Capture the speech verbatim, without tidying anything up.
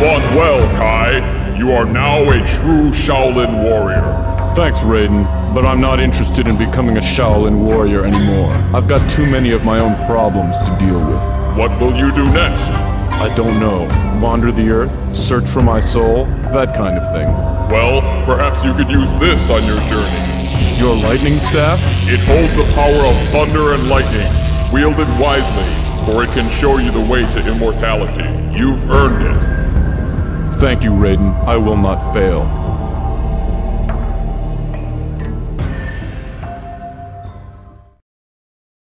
fought well, Kai. You are now a true Shaolin warrior. Thanks, Raiden, but I'm not interested in becoming a Shaolin warrior anymore. I've got too many of my own problems to deal with. What will you do next? I don't know. Wander the earth, search for my soul, that kind of thing. Well, perhaps you could use this on your journey. Your lightning staff? It holds the power of thunder and lightning. Wield it wisely, for it can show you the way to immortality. You've earned it. Thank you, Raiden. I will not fail.